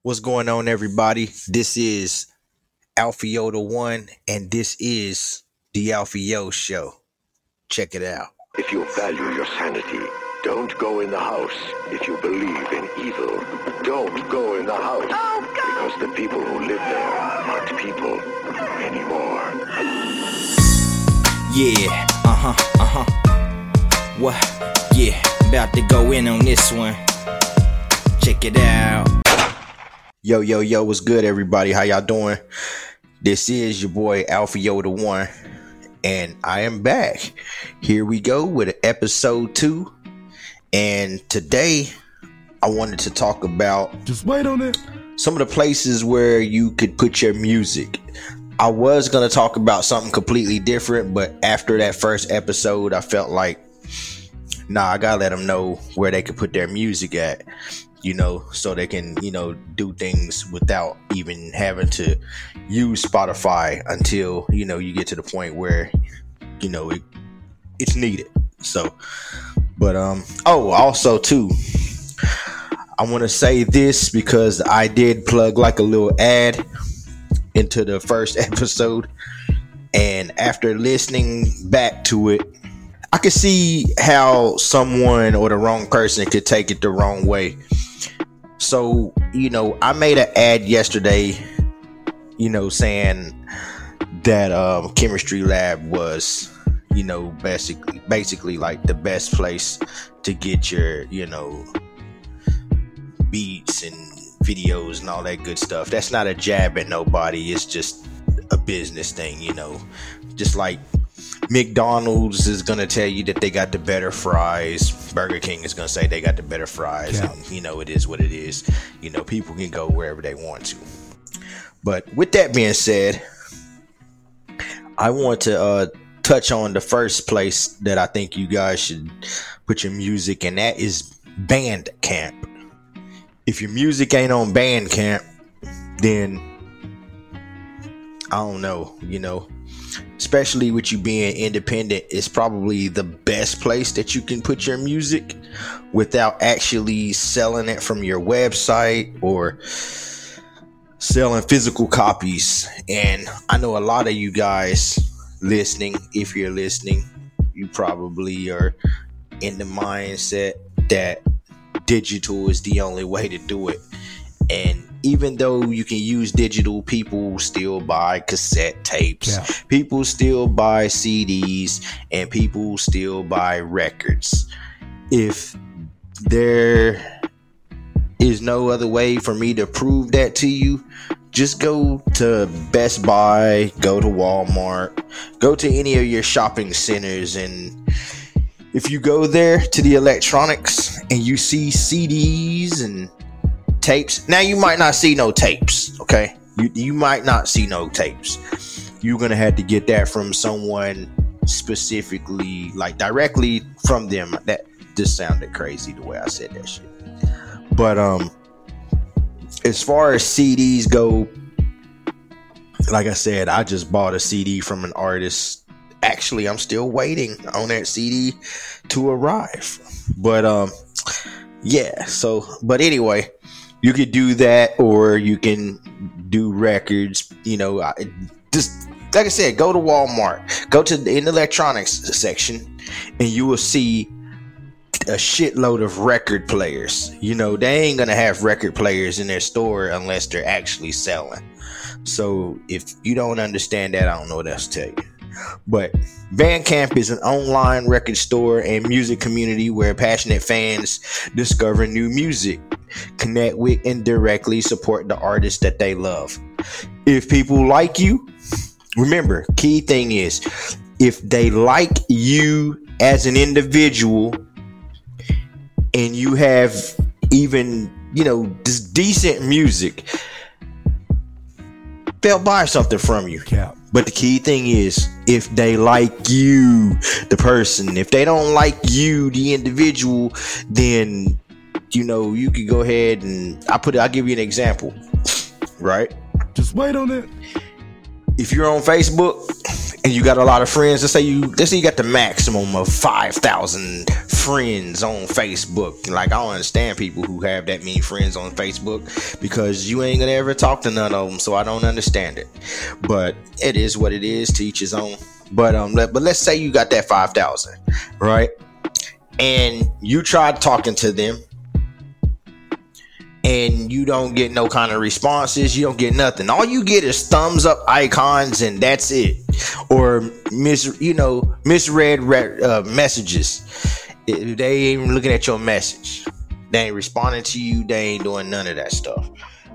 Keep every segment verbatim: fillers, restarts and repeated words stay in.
What's going on, everybody? This is Alfio the One, and this is the Alfio Show. Check it out. If you value your sanity, don't go in the house. If you believe in evil, don't go in the house. Oh, because the people who live there aren't people anymore. Yeah, uh-huh, uh-huh. What? Yeah, about to go in on this one. Check it out. Yo, yo, yo, what's good, everybody? How y'all doing? This is your boy Alfio the One, and I am back. Here we go with episode two. And today I wanted to talk about just wait on it. Some of the places where you could put your music. I was going to talk about something completely different, but after that first episode, I felt like, nah, I got to let them know where they could put their music at, you know, so they can, you know, do things without even having to use Spotify until, you know, you get to the point where, you know, it, it's needed. So, but, um, oh, also too, I want to say this because I did plug like a little ad into the first episode, and after listening back to it, I could see how someone or the wrong person could take it the wrong way. So, you know, I made an ad yesterday, you know, saying that um, Chemistry Lab was, you know, basically, basically like the best place to get your, you know, beats and videos and all that good stuff. That's not a jab at nobody. It's just a business thing, you know. Just like McDonald's is going to tell you that they got the better fries. Burger King is going to say they got the better fries. Yeah. And, you know, it is what it is. You know, people can go wherever they want to. But with that being said, I want to uh, touch on the first place that I think you guys should put your music, and that is Bandcamp. If your music ain't on Bandcamp, then I don't know, you know, especially with you being independent, it's probably the best place that you can put your music without actually selling it from your website or selling physical copies. And I know a lot of you guys listening, if you're listening, you probably are in the mindset that digital is the only way to do it. And even though you can use digital, people still buy cassette tapes. Yeah. People still buy C Ds, and people still buy records. If there is no other way for me to prove that to you, just go to Best Buy, go to Walmart, go to any of your shopping centers, and if you go there to the electronics and you see C Ds and tapes, now you might not see no tapes, okay? You you might not see no tapes. You're gonna have to get that from someone specifically, like directly from them. That just sounded crazy the way I said that shit. But um, as far as C Ds go, like I said, I just bought a C D from an artist. Actually, I'm still waiting on that C D to arrive. But um, yeah. So, but anyway, you could do that, or you can do records. You know, I, just like I said, go to Walmart, go to the in the electronics section, and you will see a shitload of record players. You know, they ain't gonna have record players in their store unless they're actually selling. So if you don't understand that, I don't know what else to tell you. But Bandcamp is an online record store and music community where passionate fans discover new music, connect with, and directly support the artists that they love. If people like you, remember, key thing is, if they like you as an individual and you have even, you know, just decent music, they'll buy something from you. Yeah. But the key thing is, if they like you, the person, if they don't like you, the individual, then, you know, you could go ahead and I put it, I'll give you an example, right? Just wait on it. If you're on Facebook and you got a lot of friends. Let's say you, let's say you got the maximum of five thousand friends on Facebook. Like, I don't understand people who have that many friends on Facebook, because you ain't gonna ever talk to none of them. So I don't understand it. But it is what it is. To each his own. But um, let, but let's say you got that five thousand, right? And you tried talking to them, and you don't get no kind of responses. You don't get nothing. All you get is thumbs up icons, and that's it. Or mis, you know, misread uh, messages. It, they ain't even looking at your message. They ain't responding to you. They ain't doing none of that stuff.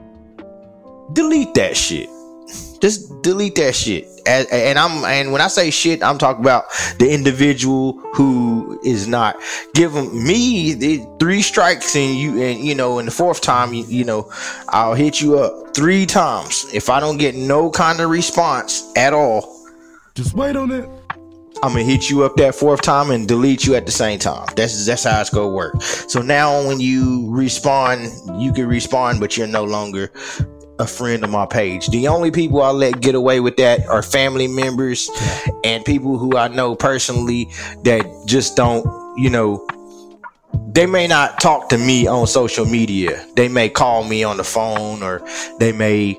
Delete that shit. Just delete that shit. And, and I'm and when I say shit, I'm talking about the individual who is not. Give them me the three strikes, and you and you know, and the fourth time, you, you know, I'll hit you up three times. If I don't get no kind of response at all, just wait on it. I'm gonna hit you up that fourth time and delete you at the same time. That's that's how it's gonna work. So now when you respond, you can respond, but you're no longer a friend of my page. The only people I let get away with that are family members and people who I know personally that just don't, you know, they may not talk to me on social media. They may call me on the phone, or they may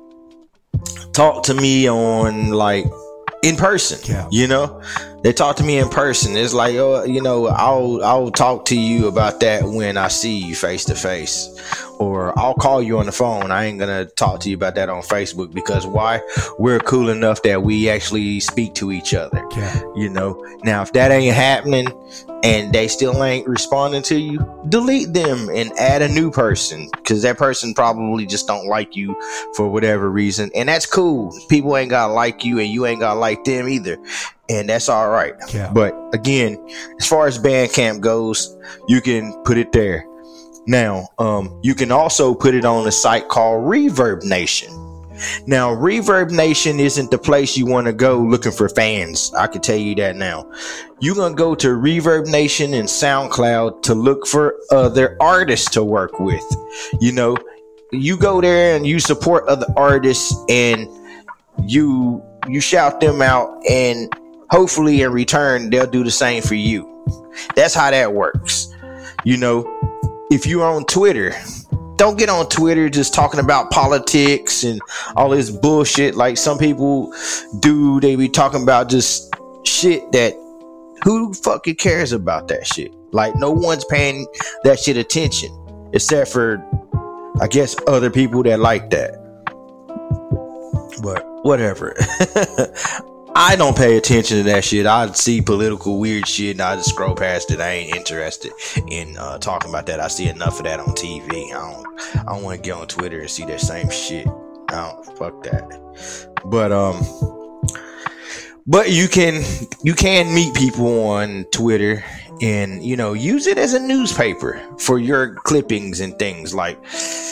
talk to me on, like, in person. Yeah. You know, they talk to me in person. It's like, oh, you know, I'll I'll talk to you about that when I see you face to face, or I'll call you on the phone. I ain't gonna talk to you about that on Facebook, because why? We're cool enough that we actually speak to each other. Yeah. You know, now if that ain't happening and they still ain't responding to you, delete them and add a new person, because that person probably just don't like you for whatever reason, and that's cool. People ain't gotta like you, and you ain't gotta like them either, and that's all right. Yeah. But again, as far as Bandcamp goes, you can put it there. Now, um, you can also put it on a site called Reverb Nation. Now, Reverb Nation isn't the place you want to go looking for fans. I can tell you that now. You're going to go to Reverb Nation and SoundCloud to look for other artists to work with. You know, you go there and you support other artists, and you you shout them out, and hopefully in return, they'll do the same for you. That's how that works. You know, if you're on Twitter, don't get on Twitter just talking about politics and all this bullshit like some people do. They be talking about just shit that, who fucking cares about that shit? Like, no one's paying that shit attention except for, I guess, other people that like that. But whatever. I don't pay attention to that shit. I see political weird shit and I just scroll past it. I ain't interested in uh, talking about that. I see enough of that on T V. I don't I don't want to get on Twitter and see that same shit. I don't fuck that. But um but you can you can meet people on Twitter and, you know, use it as a newspaper for your clippings and things. Like,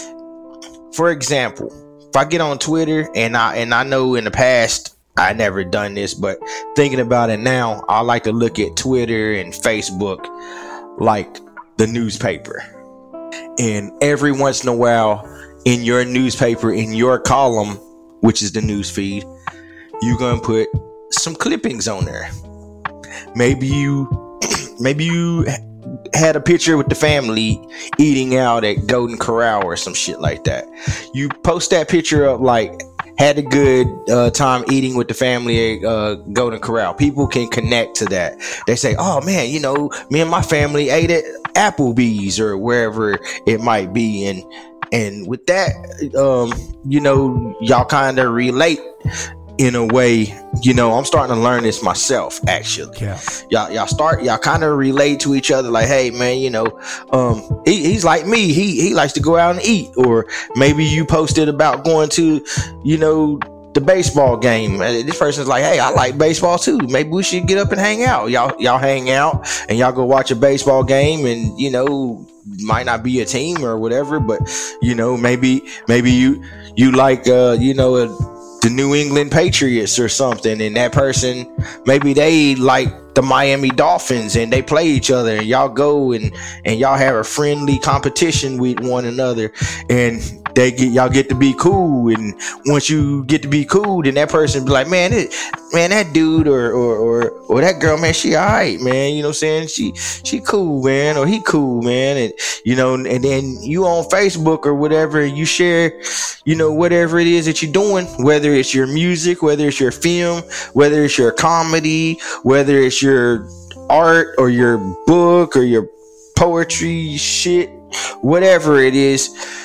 for example, if I get on Twitter and I and I know in the past I never done this, but thinking about it now, I like to look at Twitter and Facebook like the newspaper. And every once in a while, in your newspaper, in your column, which is the news feed, you're gonna put some clippings on there. Maybe you, maybe you had a picture with the family eating out at Golden Corral or some shit like that. You post that picture up like, had a good uh, time eating with the family at uh, Golden Corral. People can connect to that. They say, oh man, you know, me and my family ate at Applebee's or wherever it might be. And and with that, um, you know, y'all kind of relate in a way. You know, I'm starting to learn this myself, actually. Yeah. Y'all, y'all start, y'all kind of relate to each other. Like, hey, man, you know, um, he, he's like me. He he likes to go out and eat. Or maybe you posted about going to, you know, the baseball game. And this person's like, hey, I like baseball too. Maybe we should get up and hang out. Y'all, y'all hang out and y'all go watch a baseball game. And, you know, might not be a team or whatever, but, you know, maybe maybe you you like, uh, you know, a, the New England Patriots or something, and that person, maybe they like the Miami Dolphins and they play each other, and y'all go and and y'all have a friendly competition with one another, and they get y'all get to be cool. And once you get to be cool, then that person be like, man, it, man, that dude or or or, or that girl, man, she alright, man. You know what I'm saying? She she cool, man, or he cool, man. And you know, and then you on Facebook or whatever, you share, you know, whatever it is that you're doing, whether it's your music, whether it's your film, whether it's your comedy, whether it's your art or your book or your poetry shit, whatever it is,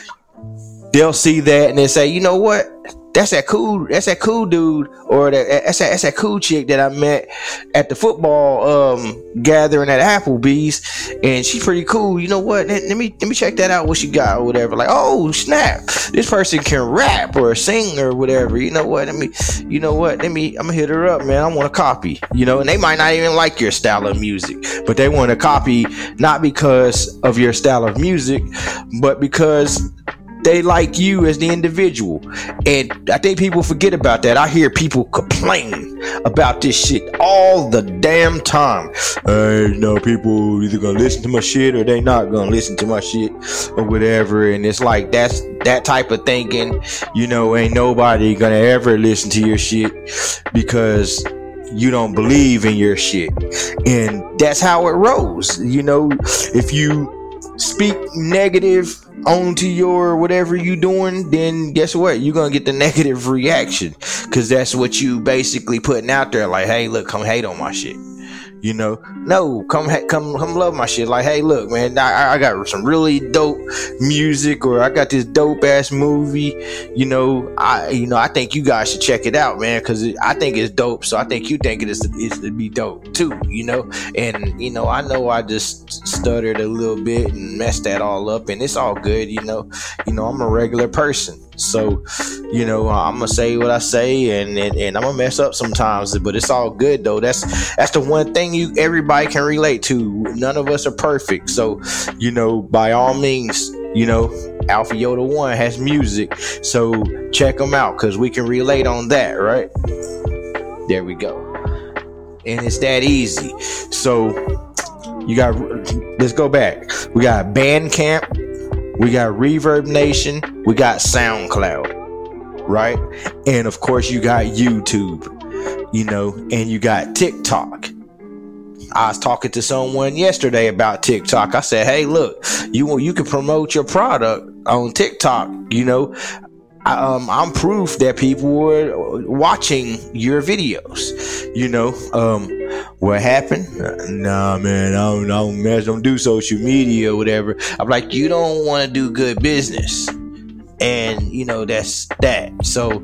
they'll see that and they say, you know what? That's that cool. That's that cool dude, or that, that's that. That's that cool chick that I met at the football um, gathering at Applebee's, and she's pretty cool. You know what? Let, let me let me check that out. What she got or whatever. Like, oh snap, this person can rap or sing or whatever. You know what? Let me. You know what? Let me. I'm gonna hit her up, man. I want a copy. You know, and they might not even like your style of music, but they want a copy not because of your style of music, but because they like you as the individual. And I think people forget about that. I hear people complain about this shit all the damn time. Uh, you know, people either gonna listen to my shit or they not gonna listen to my shit or whatever. And it's like, that's that type of thinking. You know, ain't nobody gonna ever listen to your shit because you don't believe in your shit. And that's how it rolls. You know, if you speak negative onto your whatever you doing, then guess what? You're gonna get the negative reaction, because that's what you basically putting out there. Like, hey, look, come hate on my shit. You know, no, come ha- come come love my shit. Like, hey, look, man, I, I got some really dope music, or I got this dope ass movie. You know, I you know I think you guys should check it out, man, because I think it's dope. So I think you think it is is to be dope too. You know, and you know I know I just stuttered a little bit and messed that all up, and it's all good. You know, you know I'm a regular person. So, you know, I'm gonna say what I say, and, and and I'm gonna mess up sometimes, but it's all good though. That's that's the one thing you everybody can relate to. None of us are perfect, so you know, by all means, you know, Alpha Yoda One has music, so check them out because we can relate on that, right? There we go, and it's that easy. So you got. Let's go back. We got Bandcamp. We got Reverb Nation, we got SoundCloud, right? And of course you got YouTube, you know, and you got TikTok. I was talking to someone yesterday about TikTok. I said, hey, look, you you can promote your product on TikTok, you know. I, um, I'm proof that people were watching your videos, you know. Um, what happened? Nah, man, I don't, I don't mess, don't do social media or whatever. I'm like, you don't want to do good business, and you know that's that. So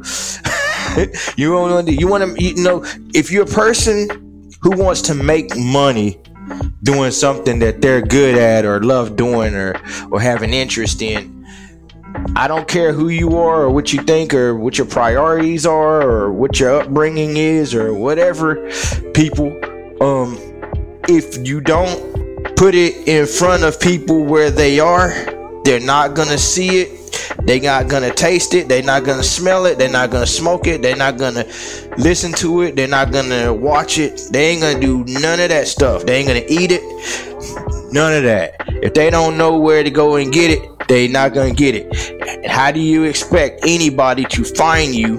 you don't want to. You want to, you know, if you're a person who wants to make money doing something that they're good at or love doing or or have an interest in, I don't care who you are or what you think or what your priorities are or what your upbringing is or whatever, people, um, if you don't put it in front of people where they are, they're not gonna see it. They're not gonna taste it. They're not gonna smell it. They're not gonna smoke it. They're not gonna listen to it. They're not gonna watch it. They ain't gonna do none of that stuff. They ain't gonna eat it. None of that. If they don't know where to go and get it, they not gonna get it. How do you expect anybody to find you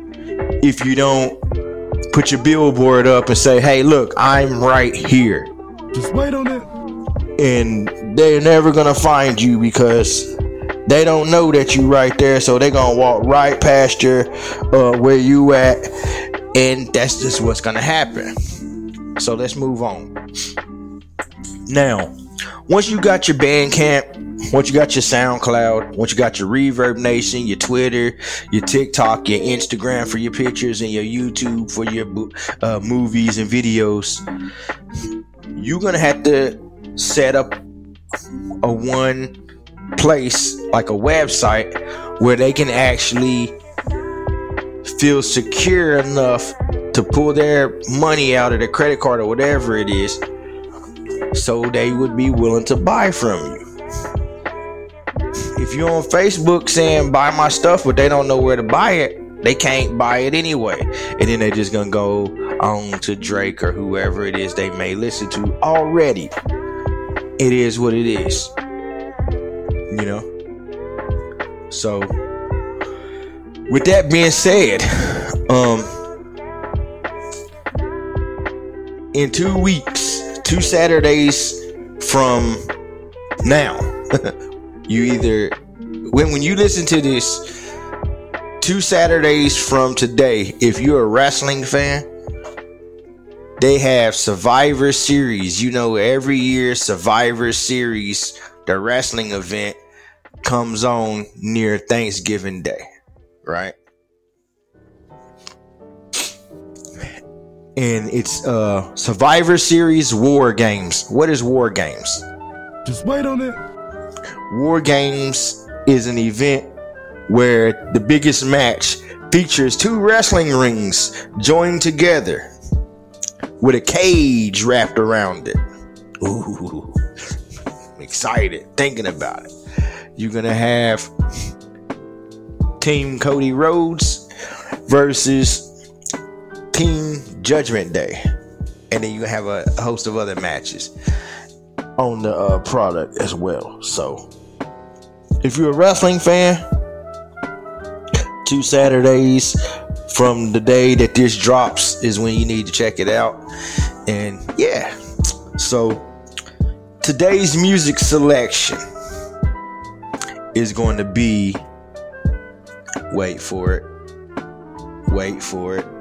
if you don't put your billboard up and say, hey, look, I'm right here? Just wait on it. And they're never gonna find you because they don't know that you right there, so they're gonna walk right past your uh, where you at, and that's just what's gonna happen. So let's move on. Now, once you got your Bandcamp, once you got your SoundCloud, once you got your Reverb Nation, your Twitter, your TikTok, your Instagram for your pictures, and your YouTube for your uh, movies and videos, you're gonna have to set up a one place, like a website, where they can actually feel secure enough to pull their money out of their credit card or whatever it is, so they would be willing to buy from you. If you're on Facebook saying buy my stuff, but they don't know where to buy it, they can't buy it anyway, and then they're just gonna go on to Drake or whoever it is they may listen to already. It is what it is, you know. So with that being said, um in two weeks, two Saturdays from now, you either when when you listen to this, two Saturdays from today, if you're a wrestling fan, they have Survivor Series. You know, every year Survivor Series, the wrestling event, comes on near Thanksgiving Day, right? And it's uh Survivor Series War Games. What is War Games? Just wait on it. War Games is an event where the biggest match features two wrestling rings joined together with a cage wrapped around it. Ooh, I'm excited thinking about it. You're gonna have Team Cody Rhodes versus Team Judgment Day, and then you have a host of other matches on the uh, product as well. So if you're a wrestling fan, two Saturdays from the day that this drops is when you need to check it out. And yeah, so today's music selection is going to be, wait for it, wait for it.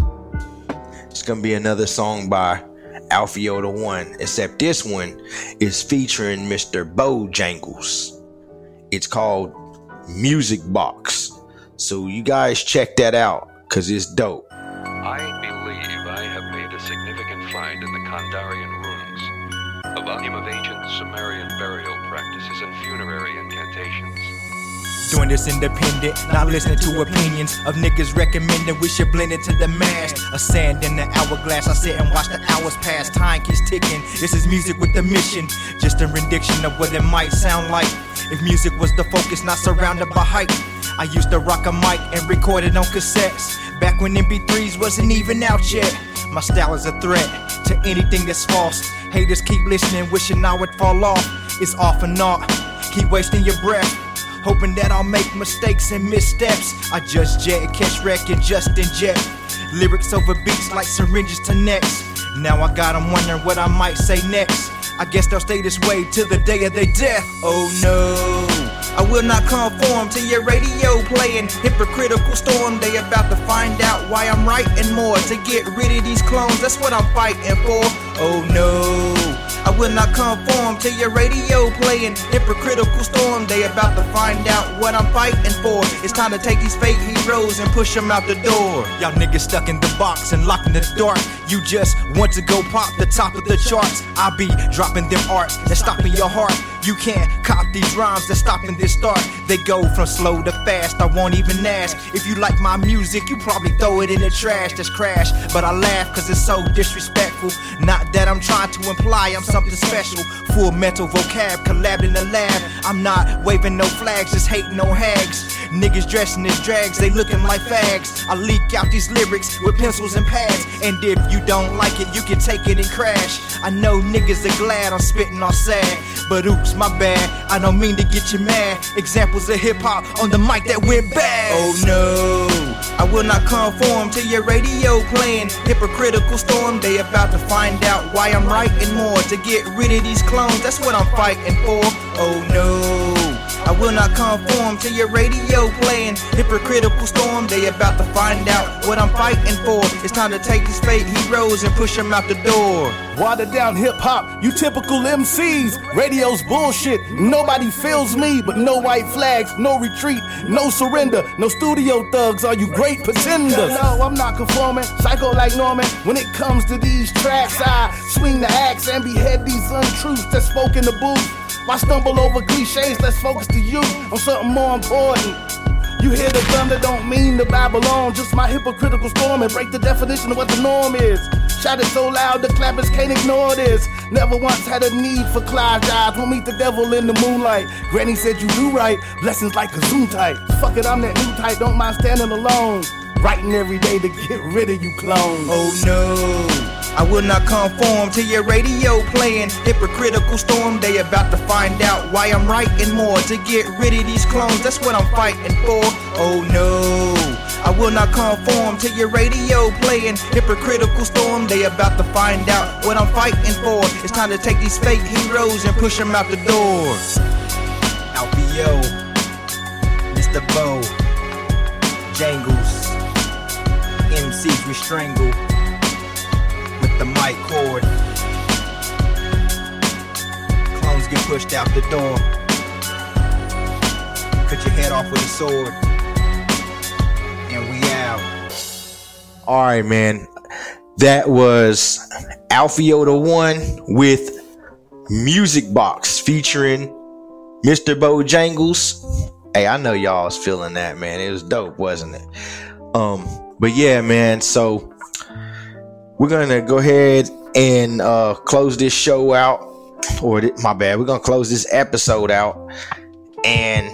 It's going to be another song by Alfio the One, except this one is featuring Mister Bojangles. It's called Music Box. So you guys check that out, because it's dope. I believe I have made a significant find in the Kandarian runes, a volume of ancient Sumerian burial practices and funerary incantations. Doing this independent, not listening to opinions of niggas recommending we should blend into the mass. A sand in the hourglass, I sit and watch the hours pass. Time keeps ticking, this is music with a mission. Just a rendition of what it might sound like if music was the focus, not surrounded by hype. I used to rock a mic and record it on cassettes, back when M P threes wasn't even out yet. My style is a threat to anything that's false. Haters keep listening, wishing I would fall off. It's off and on, keep wasting your breath, hoping that I'll make mistakes and missteps. I just jet, catch wreck and just inject lyrics over beats like syringes to necks. Now I got them wondering what I might say next. I guess they'll stay this way till the day of their death. Oh no, I will not conform to your radio playing hypocritical storm. They about to find out why I'm writing more to get rid of these clones. That's what I'm fighting for. Oh no, I will not conform to your radio playing hypocritical storm. They about to find out what I'm fighting for. It's time to take these fake heroes and push them out the door. Y'all niggas stuck in the box and locked in the dark. You just want to go pop the top of the charts. I be dropping them arts that's stopping your heart. You can't cop these rhymes that's stopping this start. They go from slow to fast, I won't even ask. If you like my music, you probably throw it in the trash. That's crash, but I laugh cause it's so disrespectful. Not that I'm trying to imply I'm something special. Full mental vocab, collab in the lab. I'm not waving no flags, just hating on hags. Niggas dressing as drags, they looking like fags. I leak out these lyrics with pencils and pads, and if you don't like it, you can take it and crash. I know niggas are glad I'm spitting all sad, but oops, my bad, I don't mean to get you mad. Examples of hip-hop on the mic that went bad. Oh no, I will not conform to your radio playing hypocritical storm. They about to find out why I'm writing more to get rid of these clones. That's what I'm fighting for. Oh no, I will not conform to your radio playing hypocritical storm. They about to find out what I'm fighting for. It's time to take these fake heroes and push them out the door. Watered down hip-hop, you typical M Cs. Radio's bullshit, nobody feels me. But no white flags, no retreat, no surrender. No studio thugs, are you great pretenders? No, I'm not conforming, psycho like Norman. When it comes to these tracks, I swing the axe and behead these untruths that spoke in the booth. Why stumble over cliches, let's focus to you on something more important. You hear the thunder, don't mean the Babylon. Just my hypocritical storm and break the definition of what the norm is. Shout it so loud the clappers can't ignore this. Never once had a need for Clive jobs. Won't meet the devil in the moonlight. Granny said you do right, blessings like a Zoom type. Fuck it, I'm that new type, don't mind standing alone. Writing every day to get rid of you clones. Oh no, I will not conform to your radio playing hypocritical storm. They about to find out why I'm writing more to get rid of these clones. That's what I'm fighting for. Oh no, I will not conform to your radio playing hypocritical storm. They about to find out what I'm fighting for. It's time to take these fake heroes and push them out the door. Alfio, Mister Bo, Jangles, M Cs we strangle with the mic cord. Clones get pushed out the door. Cut your head off with a sword. And we out. All right, man. That was Alfio the One with Music Box featuring Mister Bojangles. Hey, I know y'all was feeling that, man. It was dope, wasn't it? Um, but yeah, man. So we're gonna go ahead and uh, close this show out. Or th- my bad. We're gonna close this episode out, and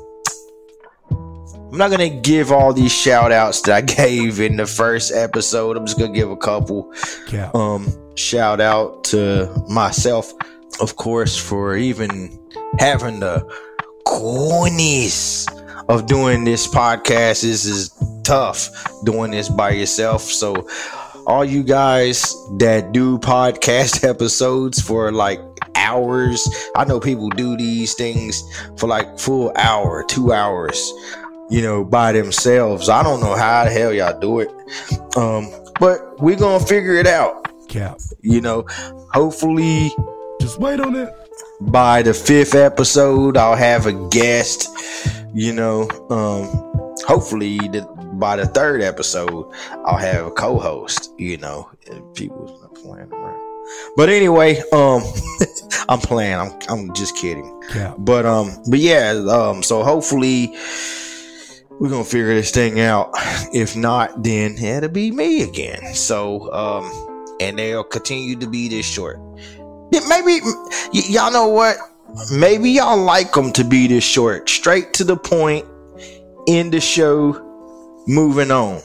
I'm not gonna give all these shout outs that I gave in the first episode. I'm just gonna give a couple. Yeah. Um, shout out to myself, of course, for even having the cornies of doing this podcast. This is tough doing this by yourself. So all you guys that do podcast episodes for like hours, I know people do these things for like full hour, two hours, you know, by themselves. I don't know how the hell y'all do it. Um, but we're gonna figure it out. Cap. You know, hopefully Just wait on it. by the fifth episode I'll have a guest, you know. Um, hopefully the, by the third episode I'll have a co-host, you know. People's not playing around. But anyway, um I'm playing. I'm I'm just kidding. Yeah. But um but yeah, um so hopefully we're gonna figure this thing out. If not, then it'll be me again. So um and they'll continue to be this short. Maybe y- y'all know what? Maybe y'all like them to be this short, straight to the point, in the show, moving on.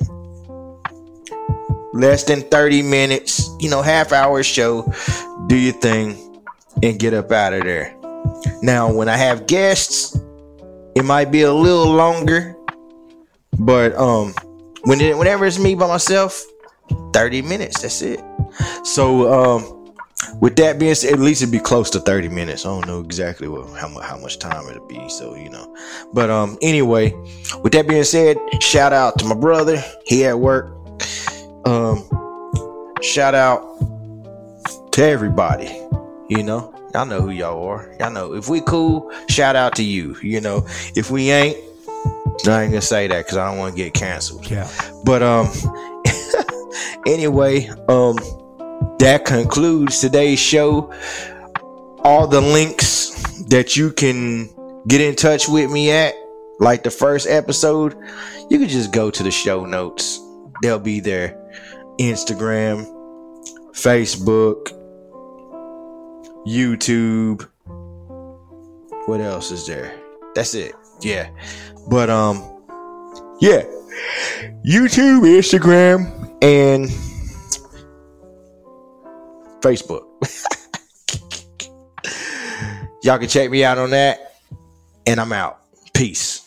Less than thirty minutes, you know, half hour show. Do your thing and get up out of there. Now, when I have guests, it might be a little longer, but um, when it, whenever it's me by myself, thirty minutes. That's it. So um. With that being said, at least it'd be close to thirty minutes. I don't know exactly what, how much how much time it'll be. So you know, but um, anyway, with that being said, shout out to my brother. He at work. Um, shout out to everybody. You know, y'all know who y'all are. Y'all know if we cool, shout out to you. You know, if we ain't, I ain't gonna say that because I don't want to get canceled. Yeah. But um, anyway, um. that concludes today's show. All the links that you can get in touch with me at, like the first episode, you can just go to the show notes. They'll be there. Instagram, Facebook, YouTube. What else is there? That's it. Yeah. But um yeah. YouTube, Instagram, and Facebook. Y'all can check me out on that. And I'm out. Peace.